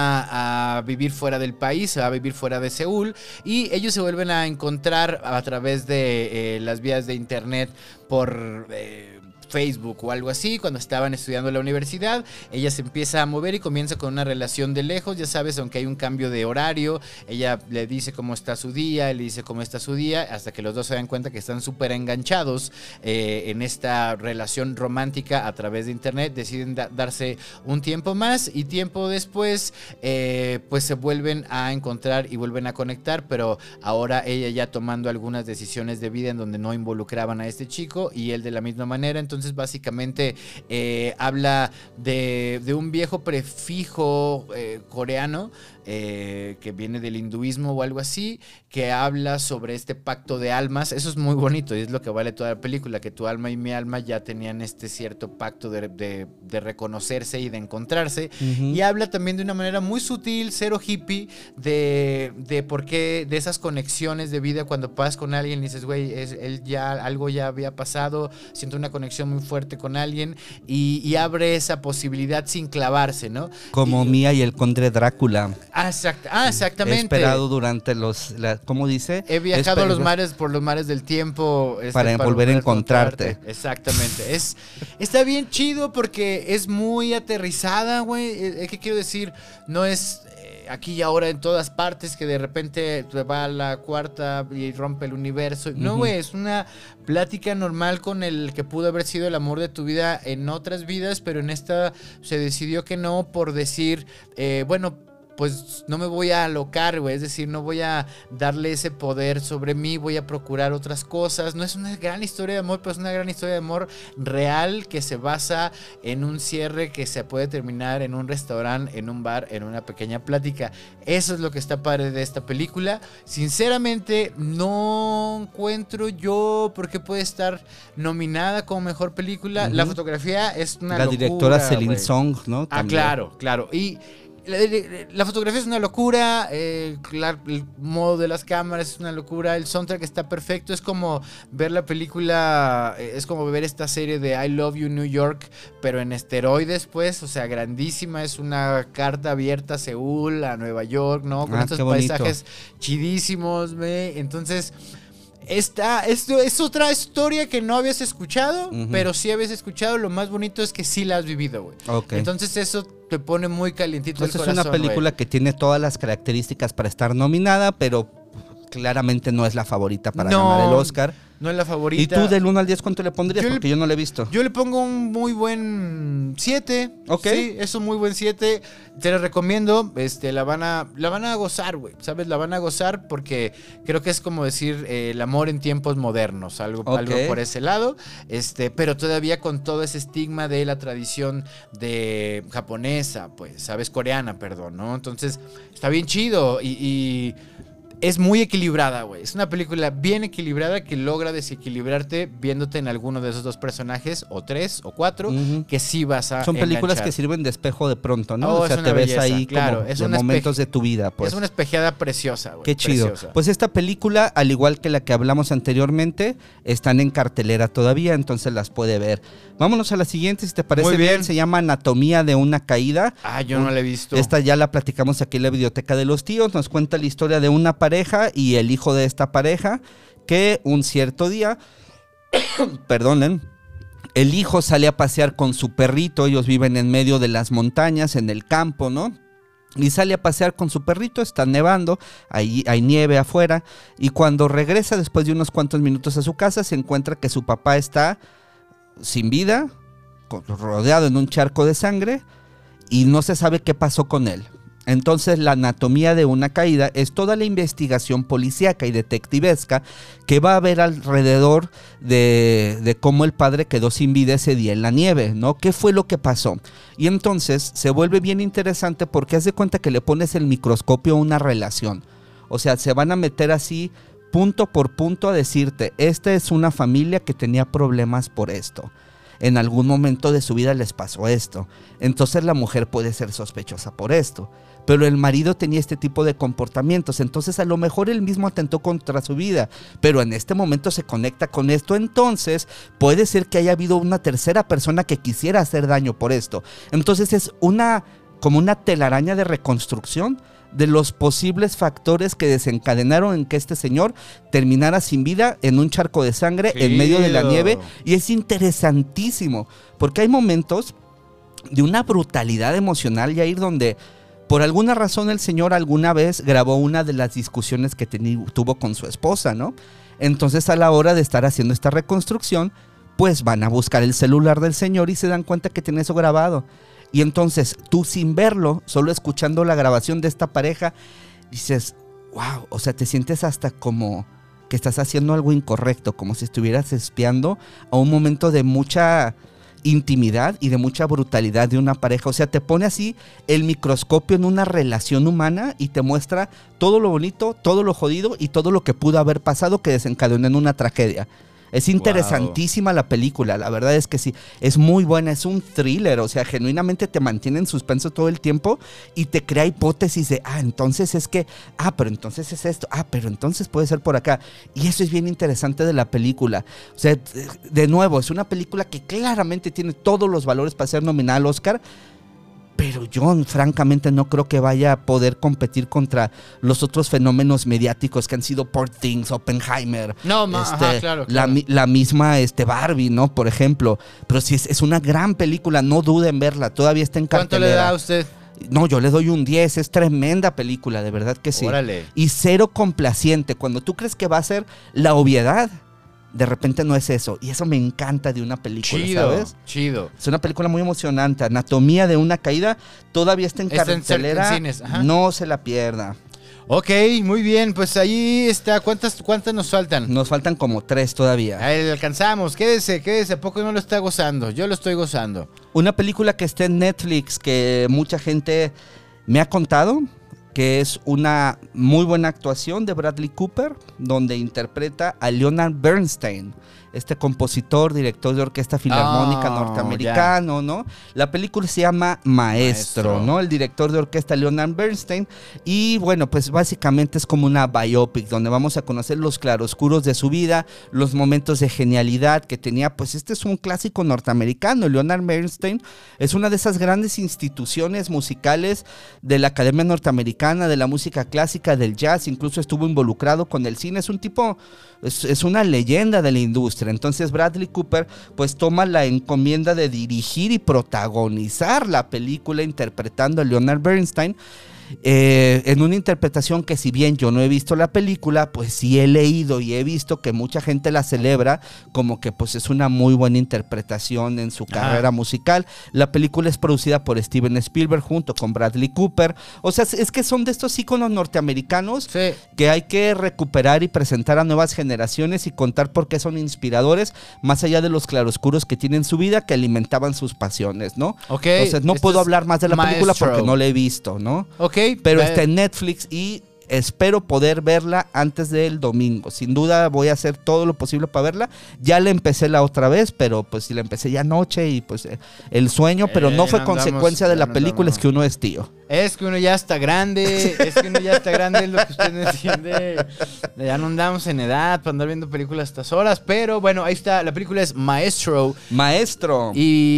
va a vivir fuera del país, se va a vivir fuera de Seúl y ellos se vuelven a encontrar a través de eh, las vías de internet por eh, Facebook o algo así, cuando estaban estudiando en la universidad. Ella se empieza a mover y comienza con una relación de lejos, ya sabes, aunque hay un cambio de horario, ella le dice cómo está su día, él le dice cómo está su día, hasta que los dos se dan cuenta que están súper enganchados eh, en esta relación romántica a través de internet, deciden da- darse un tiempo más y tiempo después eh, pues se vuelven a encontrar y vuelven a conectar, pero ahora ella ya tomando algunas decisiones de vida en donde no involucraban a este chico y él de la misma manera. Entonces básicamente eh, habla de, de un viejo prefijo eh, coreano eh, que viene del hinduismo o algo así, que habla sobre este pacto de almas. Eso es muy bonito y es lo que vale toda la película, que tu alma y mi alma ya tenían este cierto pacto de, de, de reconocerse y de encontrarse. Ujú. Y habla también de una manera muy sutil, cero hippie, de, de por qué, de esas conexiones de vida cuando pasas con alguien y dices, güey, es- él ya, algo ya había pasado, siento una conexión muy fuerte con alguien y, y abre esa posibilidad sin clavarse, ¿no? Como Y- Mía y el Conde Drácula. Ah, exact- ah, He exactamente. esperado durante los, la- ¿cómo dice? He viajado a los Esper- mares por los mares del tiempo este, Para volver a encontrarte. Exactamente. Es, está bien chido porque es muy aterrizada, güey. Eh, ¿Qué quiero decir? No es eh, aquí y ahora en todas partes que de repente te va a la cuarta y rompe el universo. No, Ujú. güey, es una plática normal con el que pudo haber sido el amor de tu vida en otras vidas, pero en esta se decidió que no por decir, eh, bueno, pues no me voy a alocar, güey. Es decir, no voy a darle ese poder sobre mí, voy a procurar otras cosas. No es una gran historia de amor, pero es una gran historia de amor real que se basa en un cierre que se puede terminar en un restaurante, en un bar, en una pequeña plática. Eso es lo que está padre de esta película. Sinceramente, no encuentro yo por qué puede estar nominada como mejor película. Uh-huh. La fotografía es una la locura. La directora Celine Song, ¿no? Ah, También. claro, claro. Y la, la fotografía es una locura, eh, la, el modo de las cámaras es una locura, el soundtrack está perfecto, es como ver la película, es como ver esta serie de I Love You New York, pero en esteroides, pues, o sea, grandísima, es una carta abierta a Seúl, a Nueva York, ¿no? Con ah, estos paisajes chidísimos, ¿ve? Entonces... Esta, esto es otra historia que no habías escuchado, uh-huh. pero sí habías escuchado. Lo más bonito es que sí la has vivido, güey. Okay. Entonces eso te pone muy calientito el corazón. Es una película wey. que tiene todas las características para estar nominada, pero claramente no es la favorita para no, ganar el Oscar. No es la favorita. ¿Y tú del uno al diez cuánto le pondrías? Yo Porque le, yo no la he visto. Yo le pongo un muy buen siete. Ok. Sí, es un muy buen siete. Te lo recomiendo. Este, la van a, la van a gozar, güey. ¿Sabes? La van a gozar porque creo que es como decir eh, el amor en tiempos modernos. Algo, okay. algo por ese lado. Este, pero todavía con todo ese estigma de la tradición de japonesa, pues, ¿sabes? Coreana, perdón, ¿no? Entonces, está bien chido. Y... y es muy equilibrada, güey. Es una película bien equilibrada que logra desequilibrarte viéndote en alguno de esos dos personajes, o tres, o cuatro, uh-huh. que sí vas a Son películas enganchar. que sirven de espejo de pronto, ¿no? Oh, o sea, te belleza, ves ahí claro, como es de momentos de tu vida, pues. Es una espejeada preciosa, güey. Qué chido. Preciosa. Pues esta película, al igual que la que hablamos anteriormente, están en cartelera todavía, entonces las puede ver. Vámonos a la siguiente, si te parece Muy bien. bien. Se llama Anatomía de una caída. Ah, yo no la he visto. Esta ya la platicamos aquí en la Biblioteca de los Tíos. Nos cuenta la historia de una pareja y el hijo de esta pareja que un cierto día, perdonen, el hijo sale a pasear con su perrito. Ellos viven en medio de las montañas, en el campo, ¿no? Y sale a pasear con su perrito, está nevando, hay, hay nieve afuera, y cuando regresa después de unos cuantos minutos a su casa, se encuentra que su papá está sin vida, rodeado en un charco de sangre, y no se sabe qué pasó con él. Entonces, la anatomía de una caída es toda la investigación policíaca y detectivesca que va a haber alrededor de, de cómo el padre quedó sin vida ese día en la nieve, ¿no? ¿Qué fue lo que pasó? Y entonces se vuelve bien interesante porque haz de cuenta que le pones el microscopio a una relación. O sea, se van a meter así punto por punto a decirte, esta es una familia que tenía problemas por esto. En algún momento de su vida les pasó esto. Entonces la mujer puede ser sospechosa por esto. Pero el marido tenía este tipo de comportamientos. Entonces a lo mejor él mismo atentó contra su vida. Pero en este momento se conecta con esto. Entonces puede ser que haya habido una tercera persona que quisiera hacer daño por esto. Entonces es una como una telaraña de reconstrucción de los posibles factores que desencadenaron en que este señor terminara sin vida en un charco de sangre en medio de la nieve. Y es interesantísimo, porque hay momentos de una brutalidad emocional, Yair, donde por alguna razón el señor alguna vez grabó una de las discusiones que teni- tuvo con su esposa, ¿no? Entonces a la hora de estar haciendo esta reconstrucción, pues van a buscar el celular del señor y se dan cuenta que tiene eso grabado. Y entonces tú sin verlo, solo escuchando la grabación de esta pareja, dices, wow, o sea, te sientes hasta como que estás haciendo algo incorrecto, como si estuvieras espiando a un momento de mucha intimidad y de mucha brutalidad de una pareja. O sea, te pone así el microscopio en una relación humana y te muestra todo lo bonito, todo lo jodido y todo lo que pudo haber pasado que desencadenó en una tragedia. Es interesantísima wow. la película, la verdad es que sí, es muy buena, es un thriller, o sea, genuinamente te mantiene en suspenso todo el tiempo y te crea hipótesis de, ah, entonces es que, ah, pero entonces es esto, ah, pero entonces puede ser por acá. Y eso es bien interesante de la película. O sea, de nuevo, es una película que claramente tiene todos los valores para ser nominada al Oscar, pero yo francamente no creo que vaya a poder competir contra los otros fenómenos mediáticos que han sido Poor Things, Oppenheimer, no, ma, este, ajá, claro, la, claro. la misma este, Barbie, ¿no? Por ejemplo. Pero sí, es, es una gran película, no duden en verla, todavía está en cartelera. ¿Cuánto le da a usted? No, yo le doy un diez, es tremenda película, de verdad que sí. Órale. Y cero complaciente, cuando tú crees que va a ser la obviedad, de repente no es eso. Y eso me encanta de una película, Chido, ¿sabes? chido. Es una película muy emocionante. Anatomía de una caída todavía está en Está en cartelera. en cines, ajá. No se la pierda. Ok, muy bien, pues ahí está. ¿Cuántas, cuántas nos faltan? Nos faltan como tres todavía. Ahí le alcanzamos, quédese, quédese, ¿a poco no lo está gozando? Yo lo estoy gozando. Una película que está en Netflix que mucha gente me ha contado que es una muy buena actuación de Bradley Cooper, donde interpreta a Leonard Bernstein, este compositor, director de orquesta filarmónica oh, norteamericano, ¿no? La película se llama Maestro, Maestro, ¿no? El director de orquesta Leonard Bernstein. Y bueno, pues básicamente es como una biopic, donde vamos a conocer los claroscuros de su vida, los momentos de genialidad que tenía. Pues este es un clásico norteamericano. Leonard Bernstein es una de esas grandes instituciones musicales de la Academia Norteamericana, de la música clásica, del jazz, incluso estuvo involucrado con el cine. Es un tipo, es, es una leyenda de la industria. Entonces Bradley Cooper pues toma la encomienda de dirigir y protagonizar la película interpretando a Leonard Bernstein. Eh, en una interpretación que, si bien yo no he visto la película, pues sí he leído y he visto que mucha gente la celebra como que pues es una muy buena interpretación en su carrera ah. musical. La película es producida por Steven Spielberg junto con Bradley Cooper. O sea, es que son de estos íconos norteamericanos sí. que hay que recuperar y presentar a nuevas generaciones y contar por qué son inspiradores, más allá de los claroscuros que tienen su vida, que alimentaban sus pasiones, ¿no? Okay. Entonces no Esto puedo hablar más de la Maestro. película porque no la he visto, ¿no? Ok. Pero eh. está en Netflix y espero poder verla antes del domingo. Sin duda voy a hacer todo lo posible para verla. Ya la empecé la otra vez, pero pues si la empecé ya anoche y pues eh, el sueño, pero eh, no fue no consecuencia andamos, de la no película, andamos. es que uno es tío. Es que uno ya está grande, es que uno ya está grande, es lo que usted no entiende. Ya no andamos en edad para andar viendo películas a estas horas, pero bueno, ahí está, la película es Maestro. Maestro.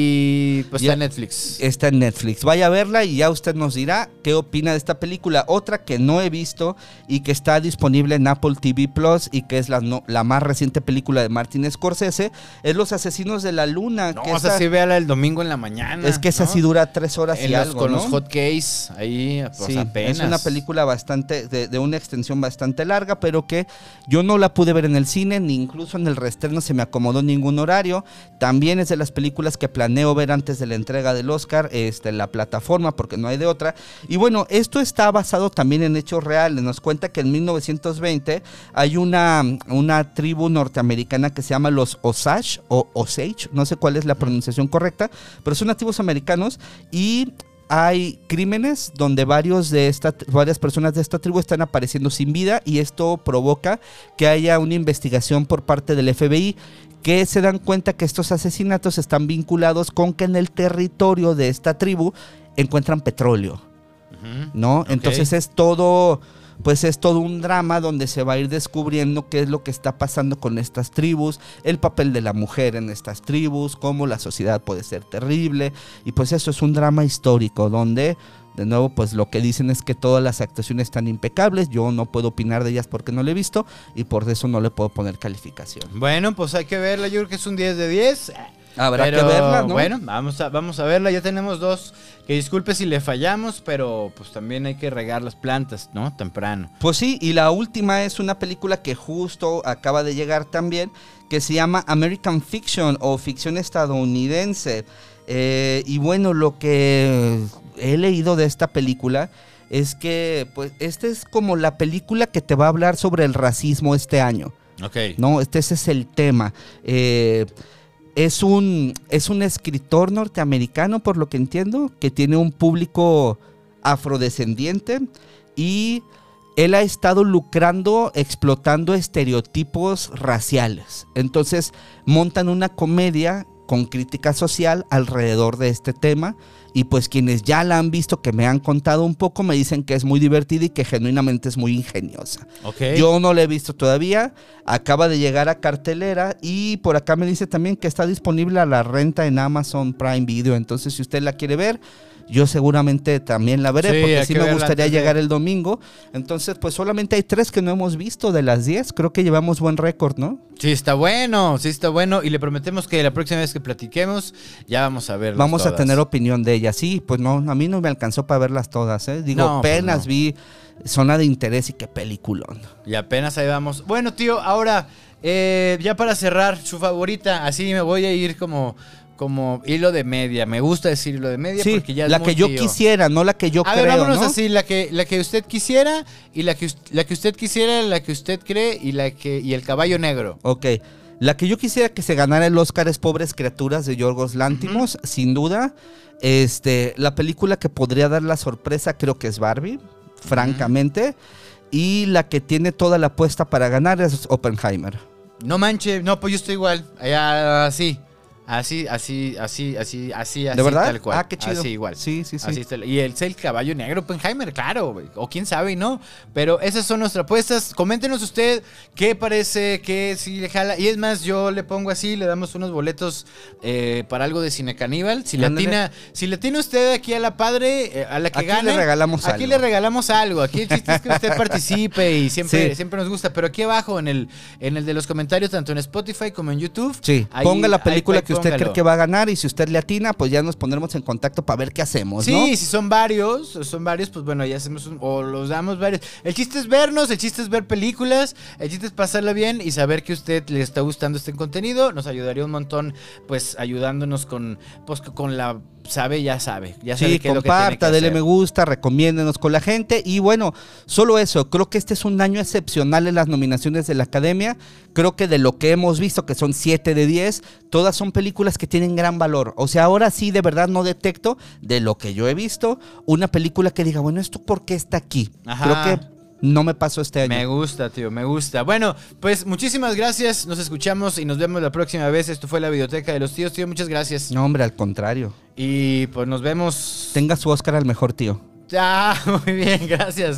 Y pues ya está en Netflix. Está en Netflix. Vaya a verla y ya usted nos dirá qué opina de esta película. Otra que no he visto y que está disponible en Apple T V Plus y que es la, no, la más reciente película de Martin Scorsese, es Los Asesinos de la Luna. No, que o sea, esa, sí véala el domingo en la mañana. Es que esa ¿no? sí dura tres horas en y los, algo, con ¿no? los hot case. Ahí, pues sí, apenas. es una película bastante, de, de una extensión bastante larga, pero que yo no la pude ver en el cine, ni incluso en el reestreno se me acomodó ningún horario. También es de las películas que planeo ver antes de la entrega del Oscar, este, en la plataforma, porque no hay de otra. Y bueno, esto está basado también en hechos reales. Nos cuenta que en mil novecientos veinte hay una, una tribu norteamericana que se llama los Osage, o Osage, no sé cuál es la pronunciación correcta, pero son nativos americanos y hay crímenes donde varios de esta, varias personas de esta tribu están apareciendo sin vida y esto provoca que haya una investigación por parte del F B I, que se dan cuenta que estos asesinatos están vinculados con que en el territorio de esta tribu encuentran petróleo, ¿no? Okay. Entonces es todo... pues es todo un drama donde se va a ir descubriendo qué es lo que está pasando con estas tribus, el papel de la mujer en estas tribus, cómo la sociedad puede ser terrible, y pues eso es un drama histórico donde, de nuevo, pues lo que dicen es que todas las actuaciones están impecables. Yo no puedo opinar de ellas porque no la he visto y por eso no le puedo poner calificación. Bueno, pues hay que verla, yo creo que es un diez de diez. Habrá pero, que verla, ¿no? Bueno, vamos a, vamos a verla. Ya tenemos dos. Que disculpe si le fallamos, pero pues también hay que regar las plantas, ¿no? Temprano. Pues sí, y la última es una película que justo acaba de llegar también, que se llama American Fiction o Ficción Estadounidense. Eh, y bueno, lo que he leído de esta película es que pues esta es como la película que te va a hablar sobre el racismo este año. Ok. No, este ese es el tema. Eh... Es un, es un escritor norteamericano, por lo que entiendo, que tiene un público afrodescendiente y él ha estado lucrando, explotando estereotipos raciales. Entonces montan una comedia con crítica social alrededor de este tema y pues quienes ya la han visto, que me han contado un poco, me dicen que es muy divertida y que genuinamente es muy ingeniosa. Okay. Yo no la he visto todavía, acaba de llegar a cartelera y por acá me dice también que está disponible a la renta en Amazon Prime Video, entonces si usted la quiere ver, yo seguramente también la veré, sí, porque sí me gustaría llegar el domingo. Entonces, pues solamente hay tres que no hemos visto de las diez. Creo que llevamos buen récord, ¿no? Sí, está bueno, sí está bueno. Y le prometemos que la próxima vez que platiquemos, ya vamos a verlas Vamos todas. a tener opinión de ellas. Sí, pues no, a mí no me alcanzó para verlas todas, ¿eh? Digo, no, apenas pues no. vi Zona de Interés y qué peliculón. Y apenas ahí vamos. Bueno, tío, ahora... eh, ya para cerrar, su favorita, así me voy a ir como, como hilo de media. Me gusta decir hilo de media Sí, porque ya es la muy que yo tío. quisiera, no la que yo A creo, ver, vámonos ¿no? así, la que, la que usted quisiera y la que, us- la que usted quisiera, la que usted cree y la que y el caballo negro. Ok. La que yo quisiera que se ganara el Oscar es Pobres Criaturas de Yorgos Lanthimos, uh-huh. sin duda. Este, la película que podría dar la sorpresa creo que es Barbie, uh-huh. francamente. Y la que tiene toda la apuesta para ganar es Oppenheimer. No manche, no, pues yo estoy igual. Allá, así. Así, así, así, así, así, así, ¿de verdad? tal cual. Ah, qué chido. Así igual. Sí, sí, sí. Así está. Y el, el caballo negro, Oppenheimer, claro, güey. O quién sabe, ¿no? Pero esas son nuestras apuestas. Coméntenos usted qué parece, qué sí le jala. Y es más, yo le pongo así, le damos unos boletos eh, para algo de Cine Caníbal. Si le atina, si le atina usted aquí a la padre, eh, a la que aquí gane. le regalamos aquí algo. le regalamos algo. Aquí el chiste es que usted participe y siempre, sí. siempre nos gusta. Pero aquí abajo, en el, en el de los comentarios, tanto en Spotify como en YouTube. Sí, ahí, ponga la película ahí, que usted póngalo. cree que va a ganar. Y si usted le atina, pues ya nos pondremos en contacto para ver qué hacemos, sí, ¿no? si son varios, son varios, pues bueno, ya hacemos un, o los damos varios. El chiste es vernos, el chiste es ver películas, el chiste es pasarla bien y saber que a usted le está gustando este contenido. Nos ayudaría un montón, pues ayudándonos con, pues con la, sabe, ya sabe, ya sabe Sí, qué es lo que tiene comparta, que dele hacer. me gusta, recomiéndenos con la gente. Y bueno, solo eso, creo que este es un año excepcional en las nominaciones de la Academia. Creo que de lo que hemos visto, que son siete de diez, todas son películas que tienen gran valor. O sea, ahora sí, de verdad no detecto, de lo que yo he visto, una película que diga, bueno, ¿esto por qué está aquí? Ajá. Creo que no me pasó este año. Me gusta, tío, me gusta. Bueno, pues muchísimas gracias, nos escuchamos y nos vemos la próxima vez. Esto fue la Videoteca de los Tíos, tío, muchas gracias. No, hombre, al contrario. Y pues nos vemos. Tenga su Oscar al mejor tío. Ah, muy bien, gracias.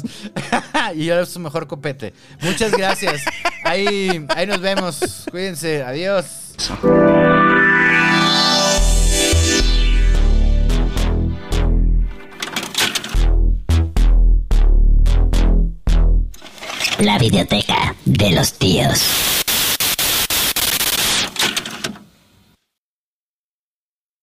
Y ahora es su mejor copete. Muchas gracias. Ahí, ahí nos vemos. Cuídense. Adiós. La Videoteca de los Tíos.